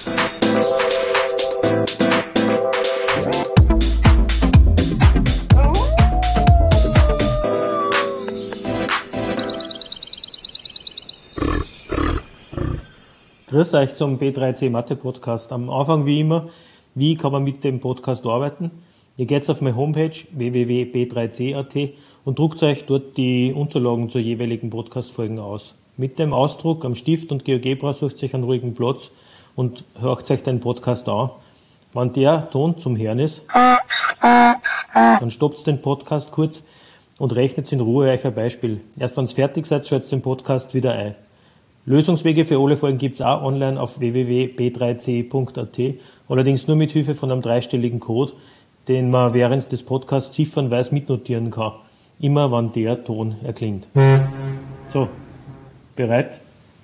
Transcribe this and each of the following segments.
Grüß euch zum B3C Mathe Podcast. Am Anfang wie immer, wie kann man mit dem Podcast arbeiten? Ihr geht auf meine Homepage www.b3c.at und druckt euch dort die Unterlagen zur jeweiligen Podcast-Folgen aus. Mit dem Ausdruck am Stift und GeoGebra sucht euch einen ruhigen Platz und hört euch den Podcast an. Wenn der Ton zum Hören ist, dann stoppt den Podcast kurz und rechnet in Ruhe euch ein Beispiel. Erst wenn ihr fertig seid, schaltet den Podcast wieder ein. Lösungswege für alle Folgen gibt es auch online auf www.b3c.at, allerdings nur mit Hilfe von einem 3-stelligen Code, den man während des Podcasts ziffernweise mitnotieren kann, immer wann der Ton erklingt. So, bereit?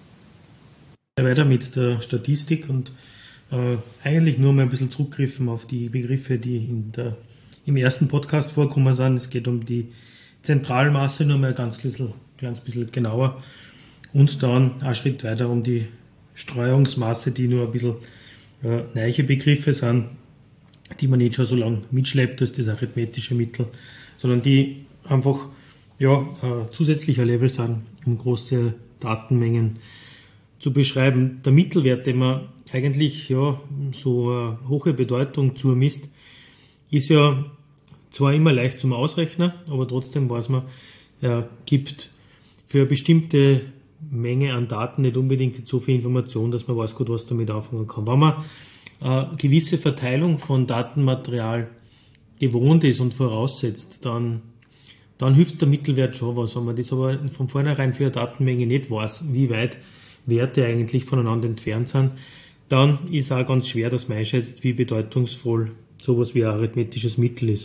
Weiter mit der Statistik und eigentlich nur mal ein bisschen zurückgriffen auf die Begriffe, die im ersten Podcast vorkommen sind. Es geht um die Zentralmasse, nur mal ein ganz bisschen genauer. Und dann einen Schritt weiter um die Streuungsmasse, die nur ein bisschen neue Begriffe sind, die man nicht schon so lange mitschleppt als das arithmetische Mittel, sondern die einfach zusätzlicher Level sind, um große Datenmengen zu beschreiben. Der Mittelwert, den man eigentlich so eine hohe Bedeutung zumisst, ist ja zwar immer leicht zum Ausrechnen, aber trotzdem weiß man, er gibt für eine bestimmte Menge an Daten nicht unbedingt so viel Information, dass man weiß gut, was damit anfangen kann. Wenn man eine gewisse Verteilung von Datenmaterial gewohnt ist und voraussetzt, dann hilft der Mittelwert schon was. Wenn man das aber von vornherein für eine Datenmenge nicht weiß, wie weit Werte eigentlich voneinander entfernt sind, dann ist auch ganz schwer, dass man einschätzt, wie bedeutungsvoll sowas wie ein arithmetisches Mittel ist.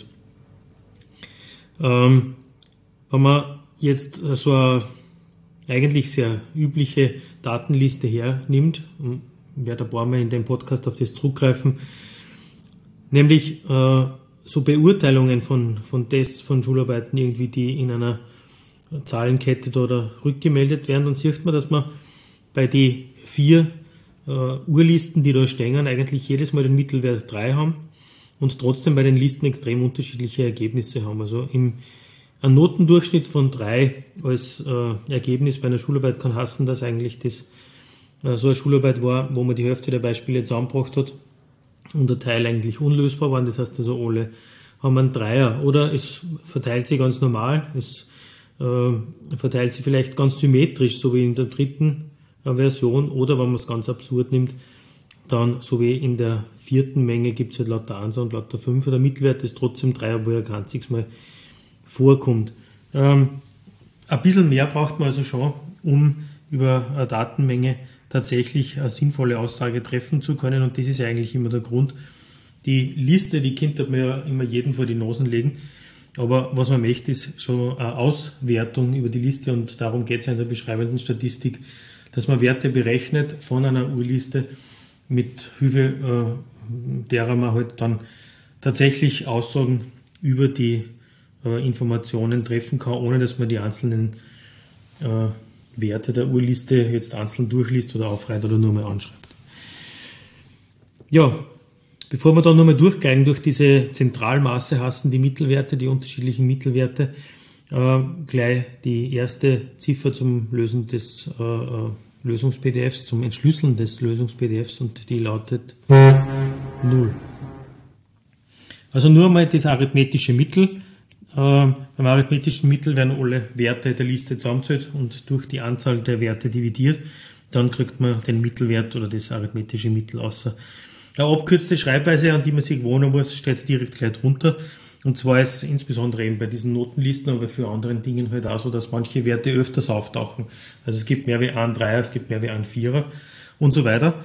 Wenn man jetzt so eine eigentlich sehr übliche Datenliste hernimmt, ich werde ein paar Mal in dem Podcast auf das zurückgreifen, nämlich so Beurteilungen von Tests, von Schularbeiten irgendwie, die in einer Zahlenkette da rückgemeldet werden, dann sieht man, dass man bei den 4 Urlisten, die da stehen, eigentlich jedes Mal den Mittelwert 3 haben und trotzdem bei den Listen extrem unterschiedliche Ergebnisse haben. Also ein Notendurchschnitt von 3 als Ergebnis bei einer Schularbeit kann heißen, dass eigentlich das so eine Schularbeit war, wo man die Hälfte der Beispiele zusammengebracht hat und der Teil eigentlich unlösbar waren. Das heißt also, alle haben einen Dreier. Oder es verteilt sich ganz normal, es verteilt sich vielleicht ganz symmetrisch, so wie in der dritten Version. Oder wenn man es ganz absurd nimmt, dann so wie in der 4. Menge gibt es halt lauter 1 und lauter 5. Der Mittelwert ist trotzdem 3, obwohl er kein einziges Mal vorkommt. Ein bisschen mehr braucht man also schon, um über eine Datenmenge tatsächlich eine sinnvolle Aussage treffen zu können, und das ist ja eigentlich immer der Grund. Die Liste, die könnte man ja immer jedem vor die Nasen legen, aber was man möchte, ist schon eine Auswertung über die Liste, und darum geht es ja in der beschreibenden Statistik, dass man Werte berechnet von einer Urliste mit Hilfe derer man halt dann tatsächlich Aussagen über die Informationen treffen kann, ohne dass man die einzelnen Werte der Urliste jetzt einzeln durchliest oder aufreiht oder nur mal anschreibt. Ja, bevor wir dann nochmal durchgehen durch diese Zentralmasse, hassen die Mittelwerte, die unterschiedlichen Mittelwerte, gleich die erste Ziffer zum Lösen des Lösungs-PDFs, zum Entschlüsseln des Lösungs-PDFs, und die lautet 0. Also nur mal das arithmetische Mittel. Beim arithmetischen Mittel werden alle Werte der Liste zusammengezählt und durch die Anzahl der Werte dividiert. Dann kriegt man den Mittelwert oder das arithmetische Mittel außer. Eine abkürzte Schreibweise, an die man sich gewöhnen muss, steht direkt gleich drunter. Und zwar ist insbesondere eben bei diesen Notenlisten, aber für anderen Dingen halt auch so, dass manche Werte öfters auftauchen. Also es gibt mehr wie einen Dreier, es gibt mehr wie einen Vierer und so weiter.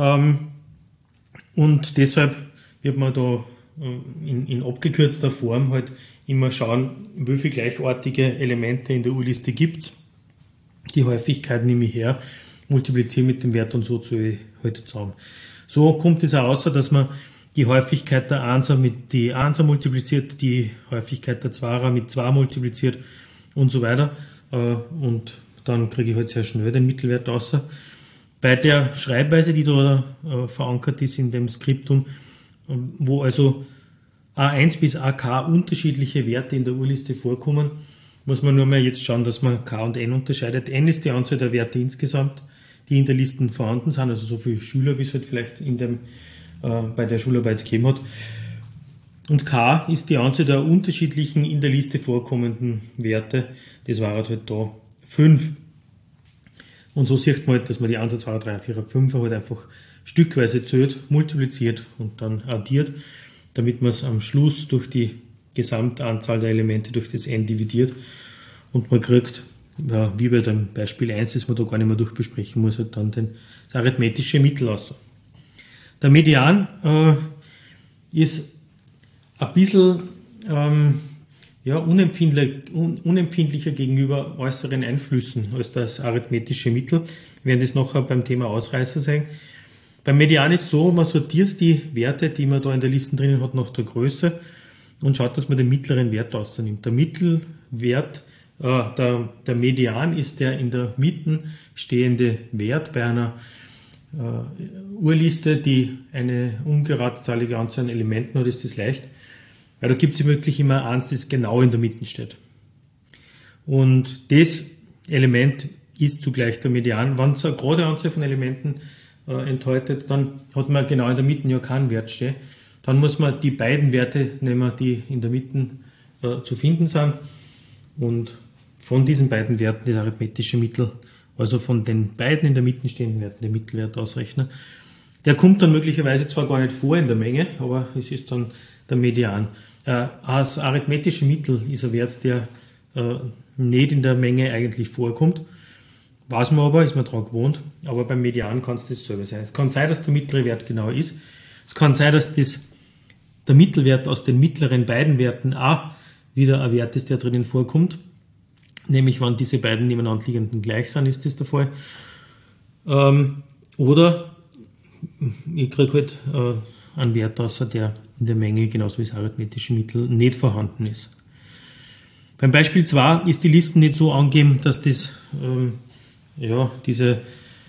Und deshalb wird man da in abgekürzter Form halt immer schauen, wie viele gleichartige Elemente in der Urliste gibt's. Die Häufigkeit nehme ich her, multipliziere mit dem Wert und so zähle ich halt zusammen. So kommt es auch raus, dass man die Häufigkeit der Einser mit die Einser multipliziert, die Häufigkeit der Zweier mit 2 multipliziert und so weiter. Und dann kriege ich halt sehr schnell den Mittelwert raus. Bei der Schreibweise, die da verankert ist in dem Skriptum, wo also A1 bis AK unterschiedliche Werte in der Urliste vorkommen, muss man nur mal jetzt schauen, dass man K und N unterscheidet. N ist die Anzahl der Werte insgesamt, die in der Liste vorhanden sind, also so viele Schüler, wie es halt vielleicht bei der Schularbeit gegeben hat. Und K ist die Anzahl der unterschiedlichen in der Liste vorkommenden Werte. Das war halt da 5. Und so sieht man halt, dass man die 1, 2, 3, 4, 5 halt einfach stückweise zählt, multipliziert und dann addiert, damit man es am Schluss durch die Gesamtanzahl der Elemente durch das n dividiert und man kriegt, ja, wie bei dem Beispiel 1, das man da gar nicht mehr durchbesprechen muss, halt dann das arithmetische Mittel raus. Der Median ist ein bisschen unempfindlicher gegenüber äußeren Einflüssen als das arithmetische Mittel. Wir werden das nachher beim Thema Ausreißer sehen. Beim Median ist es so, man sortiert die Werte, die man da in der Liste drinnen hat, nach der Größe und schaut, dass man den mittleren Wert rausnimmt. Der Mittelwert, der Median ist der in der Mitte stehende Wert bei einer Urliste, die eine ungeradzahlige Anzahl an Elementen hat, ist das leicht. Weil da gibt es wirklich immer eins, das genau in der Mitte steht. Und das Element ist zugleich der Median. Wenn es eine gerade Anzahl von Elementen enthält, dann hat man genau in der Mitte ja keinen Wert stehen. Dann muss man die beiden Werte nehmen, die in der Mitte zu finden sind. Und von diesen beiden Werten das arithmetische Mittel, also von den beiden in der Mitte stehenden Werten, den Mittelwert ausrechnen. Der kommt dann möglicherweise zwar gar nicht vor in der Menge, aber es ist dann der Median. Das arithmetische Mittel ist ein Wert, der nicht in der Menge eigentlich vorkommt. Weiß man aber, ist man daran gewohnt, aber beim Median kann es dasselbe sein. Es kann sein, dass der mittlere Wert genau ist. Es kann sein, dass der Mittelwert aus den mittleren beiden Werten auch wieder ein Wert ist, der drinnen vorkommt. Nämlich, wenn diese beiden nebeneinander liegenden gleich sind, ist das der Fall. Oder ich kriege halt einen Wert außer der in der Menge, genauso wie das arithmetische Mittel, nicht vorhanden ist. Beim Beispiel 2 ist die Liste nicht so angegeben, dass das diese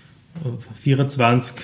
24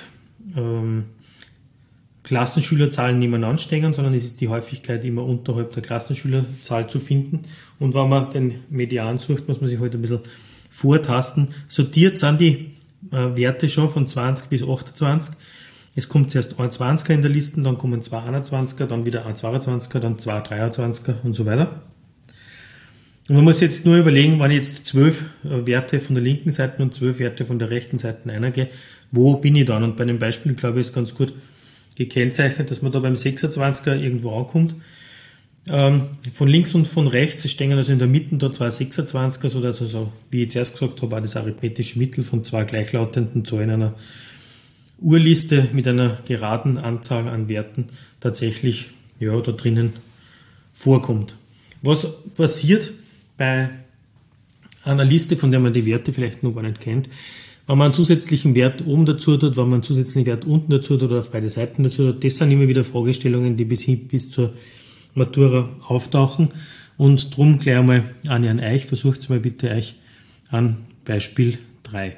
Klassenschülerzahlen nebeneinander stehen, sondern es ist die Häufigkeit immer unterhalb der Klassenschülerzahl zu finden. Und wenn man den Median sucht, muss man sich halt ein bisschen vortasten. Sortiert sind die Werte schon von 20 bis 28. Es kommt zuerst ein 20er in der Liste, dann kommen 2 21er, dann wieder ein 22er, dann 2 23er und so weiter. Und man muss jetzt nur überlegen, wenn ich jetzt 12 Werte von der linken Seite und 12 Werte von der rechten Seite eingehe, wo bin ich dann? Und bei dem Beispiel, glaube ich, ist ganz gut gekennzeichnet, dass man da beim 26er irgendwo ankommt. Von links und von rechts stehen also in der Mitte da 2 26er, sodass also, wie ich zuerst gesagt habe, auch das arithmetische Mittel von 2 gleichlautenden Zahlen in einer Urliste mit einer geraden Anzahl an Werten tatsächlich da drinnen vorkommt. Was passiert bei einer Liste, von der man die Werte vielleicht noch gar nicht kennt, wenn man einen zusätzlichen Wert oben dazu tut, wenn man einen zusätzlichen Wert unten dazu tut oder auf beide Seiten dazu tut, das sind immer wieder Fragestellungen, die bis zur Matura auftauchen. Und drum gleich einmal an euch, versucht es mal bitte euch an Beispiel 3.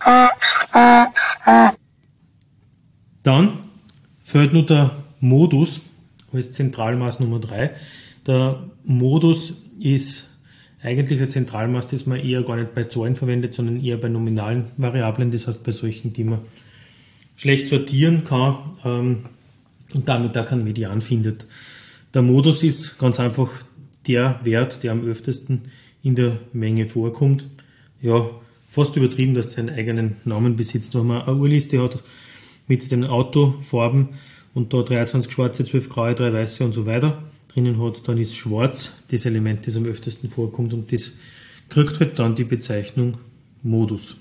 Dann fehlt nur der Modus als Zentralmaß Nummer 3. Der Modus ist eigentlich ein Zentralmaß, das man eher gar nicht bei Zahlen verwendet, sondern eher bei nominalen Variablen, das heißt bei solchen, die man schlecht sortieren kann und damit da keinen Median findet. Der Modus ist ganz einfach der Wert, der am öftesten in der Menge vorkommt. Ja, fast übertrieben, dass er einen eigenen Namen besitzt. Wenn man eine Urliste hat mit den Autofarben und da 23 schwarze, 12 graue, 3 weiße und so weiter drinnen hat, dann ist schwarz das Element, das am öftesten vorkommt und das kriegt halt dann die Bezeichnung Modus.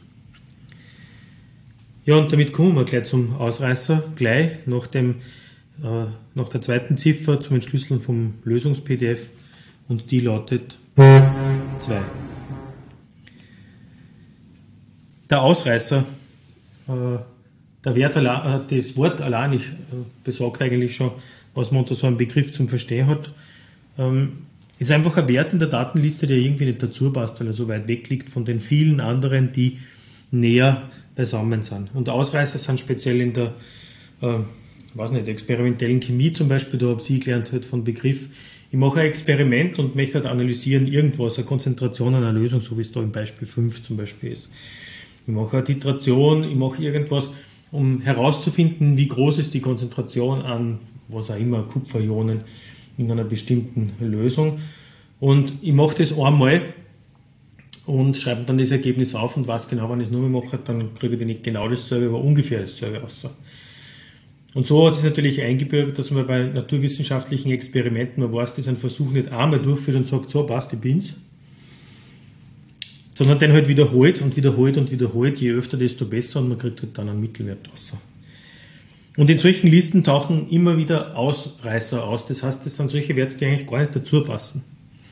Ja, und damit kommen wir gleich zum Ausreißer, gleich nach der zweiten Ziffer zum Entschlüsseln vom Lösungs-PDF und die lautet 2. Der Ausreißer, der Wert, das Wort allein besagt eigentlich schon, was man unter so einem Begriff zum Verstehen hat, ist einfach ein Wert in der Datenliste, der irgendwie nicht dazu passt, weil er so weit weg liegt von den vielen anderen, die näher beisammen sind. Und Ausreißer sind speziell in der experimentellen Chemie zum Beispiel, da habe ich gelernt halt von Begriff. Ich mache ein Experiment und möchte halt analysieren irgendwas, eine Konzentration einer Lösung, so wie es da im Beispiel 5 zum Beispiel ist. Ich mache eine Titration, ich mache irgendwas, um herauszufinden, wie groß ist die Konzentration an, was auch immer, Kupferionen in einer bestimmten Lösung. Und ich mache das einmal und schreibe dann das Ergebnis auf und weiß genau, wenn ich es nochmal mache, dann kriege ich nicht genau dasselbe, aber ungefähr dasselbe raus. Und so hat es natürlich eingebürgert, dass man bei naturwissenschaftlichen Experimenten, man weiß, dass ein Versuch nicht einmal durchführt und sagt, so passt, ich bin's, sondern den halt wiederholt und wiederholt und wiederholt, je öfter, desto besser, und man kriegt halt dann einen Mittelwert raus. Und in solchen Listen tauchen immer wieder Ausreißer aus, das heißt, das sind solche Werte, die eigentlich gar nicht dazu passen.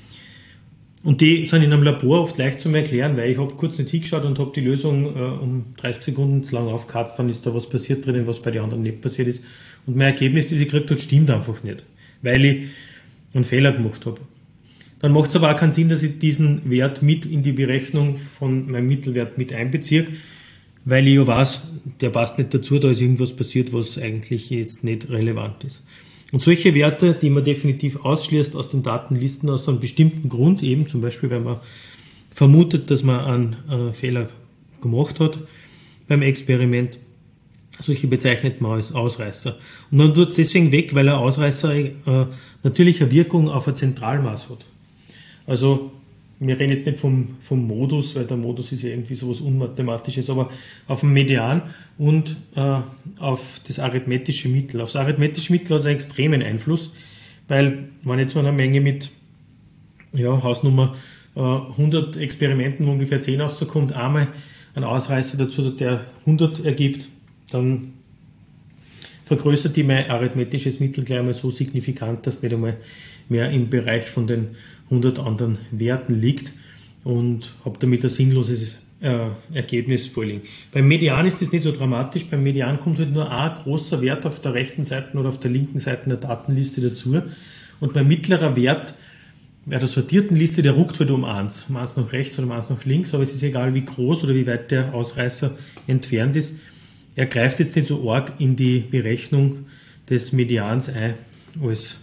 Und die sind in einem Labor oft leicht zu erklären, weil ich habe kurz nicht hingeschaut und habe die Lösung um 30 Sekunden zu lang aufgekratzt, dann ist da was passiert drinnen, was bei den anderen nicht passiert ist. Und mein Ergebnis, das ich gekriegt habe, stimmt einfach nicht, weil ich einen Fehler gemacht habe. Dann macht es aber auch keinen Sinn, dass ich diesen Wert mit in die Berechnung von meinem Mittelwert mit einbeziehe, weil ich ja weiß, der passt nicht dazu, da ist irgendwas passiert, was eigentlich jetzt nicht relevant ist. Und solche Werte, die man definitiv ausschließt aus den Datenlisten aus einem bestimmten Grund, eben zum Beispiel, wenn man vermutet, dass man einen Fehler gemacht hat beim Experiment, solche bezeichnet man als Ausreißer. Und man tut es deswegen weg, weil ein Ausreißer natürlich eine Wirkung auf ein Zentralmaß hat. Also wir reden jetzt nicht vom Modus, weil der Modus ist ja irgendwie sowas Unmathematisches, aber auf dem Median und auf das arithmetische Mittel. Auf das arithmetische Mittel hat es einen extremen Einfluss, weil wenn ich zu einer Menge mit Hausnummer 100 Experimenten, wo ungefähr 10 rauskommt, einmal ein Ausreißer dazu, der 100 ergibt, dann vergrößert die mein arithmetisches Mittel gleich einmal so signifikant, dass nicht einmal mehr im Bereich von den 100 anderen Werten liegt und habe damit ein sinnloses Ergebnis vorliegen. Beim Median ist das nicht so dramatisch. Beim Median kommt halt nur ein großer Wert auf der rechten Seite oder auf der linken Seite der Datenliste dazu und mein mittlerer Wert bei der sortierten Liste, der ruckt halt um 1. Um 1 nach rechts oder um 1 nach links, aber es ist egal, wie groß oder wie weit der Ausreißer entfernt ist. Er greift jetzt nicht so arg in die Berechnung des Medians ein als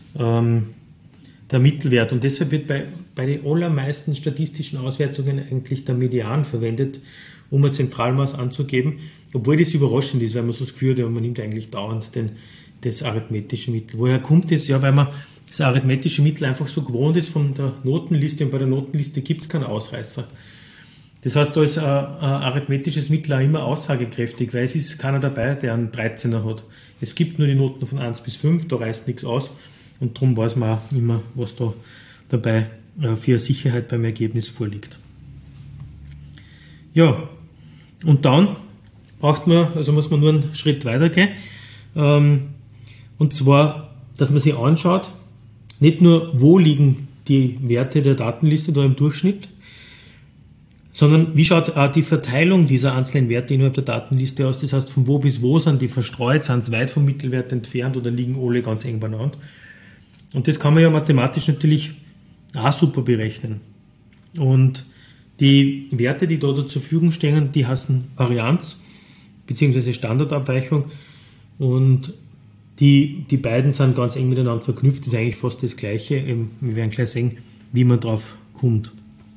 der Mittelwert. Und deshalb wird bei den allermeisten statistischen Auswertungen eigentlich der Median verwendet, um ein Zentralmaß anzugeben, obwohl das überraschend ist, weil man so das Gefühl hat, man nimmt eigentlich dauernd das arithmetische Mittel. Woher kommt das? Ja, weil man das arithmetische Mittel einfach so gewohnt ist von der Notenliste, und bei der Notenliste gibt es keinen Ausreißer. Das heißt, da ist ein arithmetisches Mittel auch immer aussagekräftig, weil es ist keiner dabei, der einen 13er hat. Es gibt nur die Noten von 1 bis 5, da reißt nichts aus. Und darum weiß man auch immer, was da dabei für Sicherheit beim Ergebnis vorliegt. Ja, und dann muss man nur einen Schritt weiter gehen. Und zwar, dass man sich anschaut, nicht nur, wo liegen die Werte der Datenliste da im Durchschnitt, sondern wie schaut auch die Verteilung dieser einzelnen Werte innerhalb der Datenliste aus. Das heißt, von wo bis wo sind die verstreut, sind sie weit vom Mittelwert entfernt oder liegen alle ganz eng beieinander. Und das kann man ja mathematisch natürlich auch super berechnen. Und die Werte, die da zur Verfügung stehen, die heißen Varianz bzw. Standardabweichung. Und die beiden sind ganz eng miteinander verknüpft. Das ist eigentlich fast das Gleiche. Wir werden gleich sehen, wie man drauf kommt.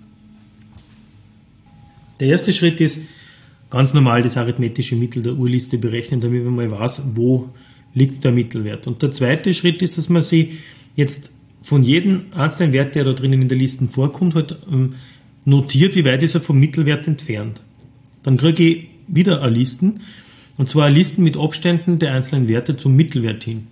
Der erste Schritt ist, ganz normal das arithmetische Mittel der Urliste berechnen, damit man mal weiß, wo liegt der Mittelwert. Und der zweite Schritt ist, dass man sich jetzt von jedem einzelnen Wert, der da drinnen in der Liste vorkommt, halt notiert, wie weit ist er vom Mittelwert entfernt. Dann kriege ich wieder eine Listen, und zwar Listen mit Abständen der einzelnen Werte zum Mittelwert hin.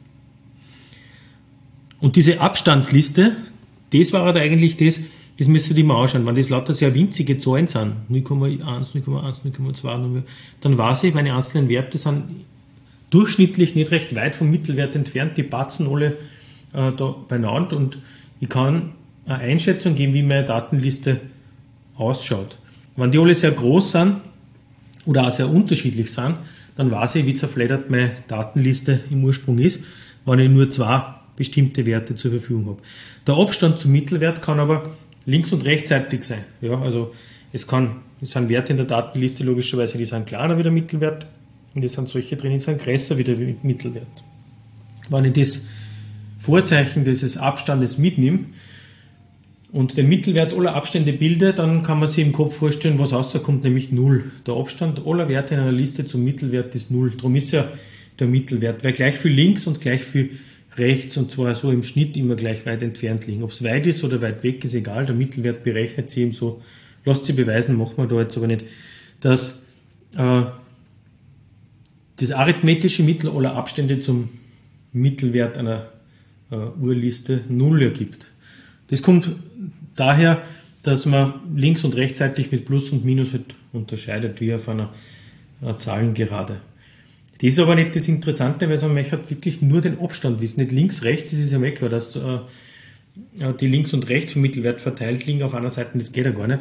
Und diese Abstandsliste, das war halt eigentlich das müsst ihr mal anschauen, wenn das lauter sehr winzige Zahlen sind, 0,1, 0,1, 0,2, dann weiß ich, meine einzelnen Werte sind durchschnittlich nicht recht weit vom Mittelwert entfernt, die patzen alle da beieinander, und ich kann eine Einschätzung geben, wie meine Datenliste ausschaut. Wenn die alle sehr groß sind oder auch sehr unterschiedlich sind, dann weiß ich, wie zerfleddert meine Datenliste im Ursprung ist, wenn ich nur 2 bestimmte Werte zur Verfügung habe. Der Abstand zum Mittelwert kann aber links- und rechtsseitig sein. Ja, also es kann Das sind Werte in der Datenliste logischerweise, die sind kleiner wie der Mittelwert und es sind solche drin, die sind größer wie der Mittelwert. Wenn ich das Vorzeichen dieses Abstandes mitnehme und den Mittelwert aller Abstände bilde, dann kann man sich im Kopf vorstellen, was rauskommt, nämlich 0. Der Abstand aller Werte in einer Liste zum Mittelwert ist 0. Darum ist ja der Mittelwert, weil gleich viel links und gleich viel rechts und zwar so im Schnitt immer gleich weit entfernt liegen. Ob es weit ist oder weit weg, ist egal. Der Mittelwert berechnet sich eben so. Lasst sie beweisen, machen wir da jetzt aber nicht, dass das arithmetische Mittel aller Abstände zum Mittelwert einer Urliste 0 ergibt. Das kommt daher, dass man links- und rechtsseitig mit Plus und Minus halt unterscheidet, wie auf einer Zahlengerade. Das ist aber nicht das Interessante, weil man möchte wirklich nur den Abstand wissen. Nicht links, rechts, das ist ja klar, dass die links und rechts vom Mittelwert verteilt liegen auf einer Seite, das geht ja gar nicht.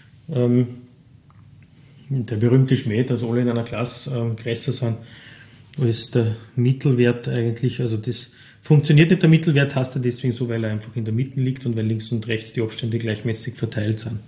Der berühmte Schmäh, dass alle in einer Klasse größer sind als der Mittelwert eigentlich. Also das funktioniert nicht, der Mittelwert heißt er deswegen so, weil er einfach in der Mitte liegt und weil links und rechts die Abstände gleichmäßig verteilt sind.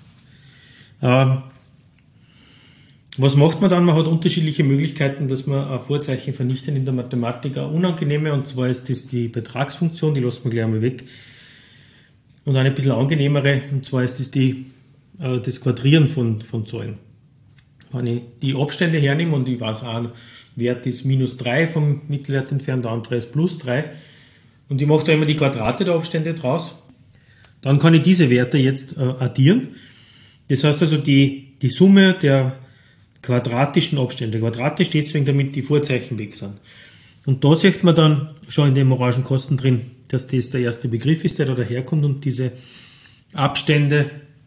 Was macht man dann? Man hat unterschiedliche Möglichkeiten, dass man ein Vorzeichen vernichtet in der Mathematik. Eine unangenehme, und zwar ist das die Betragsfunktion, die lassen wir gleich einmal weg. Und eine bisschen angenehmere, und zwar ist das das Quadrieren von Zahlen. Wenn ich die Abstände hernehme und ich weiß, ein Wert ist -3 vom Mittelwert entfernt, der andere ist +3 und ich mache da immer die Quadrate der Abstände draus, dann kann ich diese Werte jetzt addieren. Das heißt also, die Summe der quadratischen Abstände. Quadratisch deswegen, damit die Vorzeichen weg sind. Und da sieht man dann schon in dem orangen Kasten drin, dass das der erste Begriff ist, der da daherkommt und diese Abstände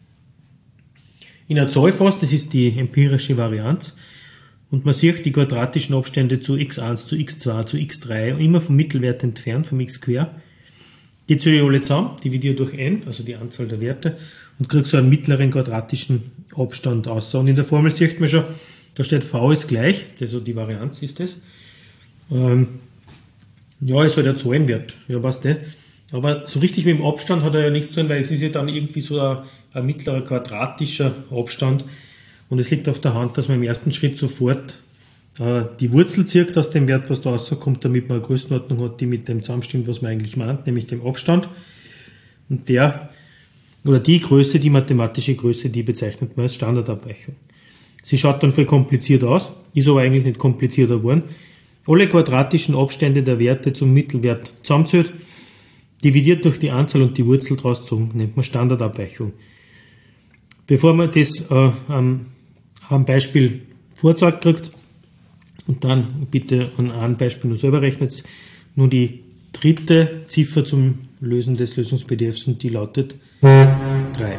in einer Zahl fasst. Das ist die empirische Varianz. Und man sieht die quadratischen Abstände zu x1, zu x2, zu x3, immer vom Mittelwert entfernt, vom x². Die zähle ich alle zusammen, dividiere durch n, also die Anzahl der Werte, und kriege so einen mittleren quadratischen Abstand aus. Und in der Formel sieht man schon, da steht v ist gleich, also die Varianz ist das. Ja, ist halt ein Zahlenwert, ja, passt nicht. Aber so richtig mit dem Abstand hat er ja nichts zu tun, weil es ist ja dann irgendwie so ein mittlerer quadratischer Abstand. Und es liegt auf der Hand, dass man im ersten Schritt sofort die Wurzel zieht aus dem Wert, was da rauskommt, damit man eine Größenordnung hat, die mit dem zusammenstimmt, was man eigentlich meint, nämlich dem Abstand. Und die Größe, die mathematische Größe, die bezeichnet man als Standardabweichung. Sie schaut dann voll kompliziert aus, ist aber eigentlich nicht komplizierter geworden. Alle quadratischen Abstände der Werte zum Mittelwert zusammenzählt, dividiert durch die Anzahl und die Wurzel draus gezogen, nennt man Standardabweichung. Bevor man das am Beispiel vorgezeigt kriegt, und dann bitte an einem Beispiel nur selber rechnet, nur die dritte Ziffer zum Lösen des Lösungs-PDFs und die lautet 3.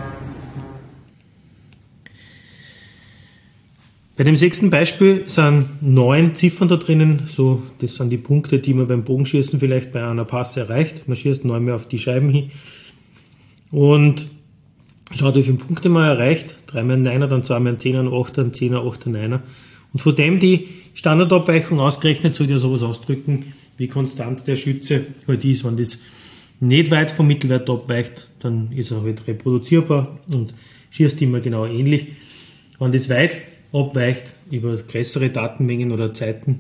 Bei dem 6. Beispiel sind 9 Ziffern da drinnen, so, das sind die Punkte, die man beim Bogenschießen vielleicht bei einer Passe erreicht. Man schießt 9 mehr auf die Scheiben hin und schaut, wie viele Punkte man erreicht. 3 mal ein 9er, dann 2 mal ein 10er, ein 8er, ein 10er, 8er, 9er. Und von dem die Standardabweichung ausgerechnet, soll ja sowas ausdrücken, wie konstant der Schütze halt ist. Wenn das nicht weit vom Mittelwert abweicht, dann ist er halt reproduzierbar und schießt immer genau ähnlich. Wenn das weit abweicht, über größere Datenmengen oder Zeiten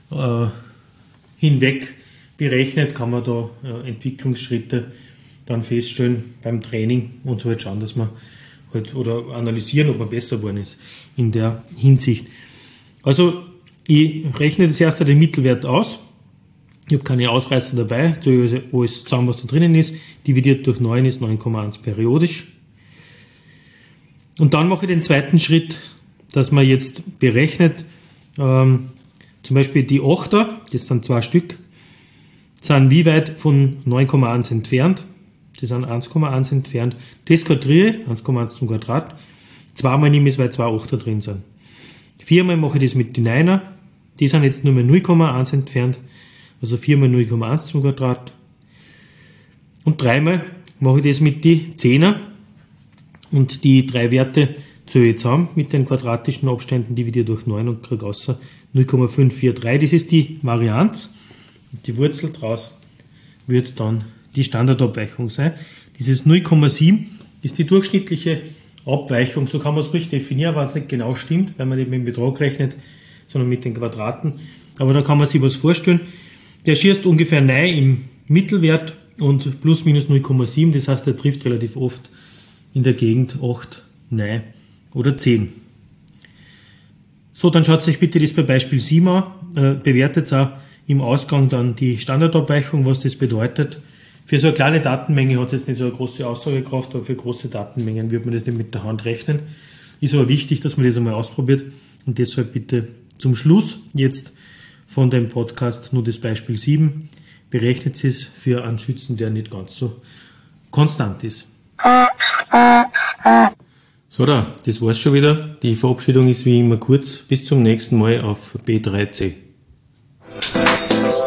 hinweg berechnet, kann man da Entwicklungsschritte dann feststellen beim Training und so halt schauen, dass man halt oder analysieren, ob man besser geworden ist in der Hinsicht. Also ich rechne das erste den Mittelwert aus. Ich habe keine Ausreißer dabei, zähle alles zusammen, was da drinnen ist. Dividiert durch 9 ist 9,1 periodisch. Und dann mache ich den zweiten Schritt, dass man jetzt berechnet, zum Beispiel die 8er, das sind 2 Stück, sind wie weit von 9,1 entfernt. Die sind 1,1 entfernt. Das quadriere, 1,1 zum Quadrat. 2 mal nehme ich es, weil 2 8er drin sind. 4 mal mache ich das mit den 9er. Die sind jetzt nur mehr 0,1 entfernt. Also 4 mal 0,1 zum Quadrat. Und 3 mal mache ich das mit den 10er. Und die 3 Werte zähle ich zusammen mit den quadratischen Abständen, dividiere durch 9 und kriege außer 0,543. Das ist die Varianz. Und die Wurzel draus wird dann die Standardabweichung sein. Dieses 0,7 ist die durchschnittliche Abweichung, so kann man es ruhig definieren, was nicht genau stimmt, weil man nicht mit dem Betrag rechnet, sondern mit den Quadraten. Aber da kann man sich was vorstellen. Der schießt ungefähr rein im Mittelwert und plus minus 0,7, das heißt, er trifft relativ oft in der Gegend 8, 9 oder 10. So, dann schaut euch bitte das bei Beispiel 7 an, bewertet auch im Ausgang dann die Standardabweichung, was das bedeutet. Für so eine kleine Datenmenge hat es jetzt nicht so eine große Aussagekraft, aber für große Datenmengen wird man das nicht mit der Hand rechnen. Ist aber wichtig, dass man das einmal ausprobiert und deshalb bitte zum Schluss jetzt von dem Podcast nur das Beispiel 7. Berechnet es für einen Schützen, der nicht ganz so konstant ist. So, das war's schon wieder. Die Verabschiedung ist wie immer kurz. Bis zum nächsten Mal auf B3C.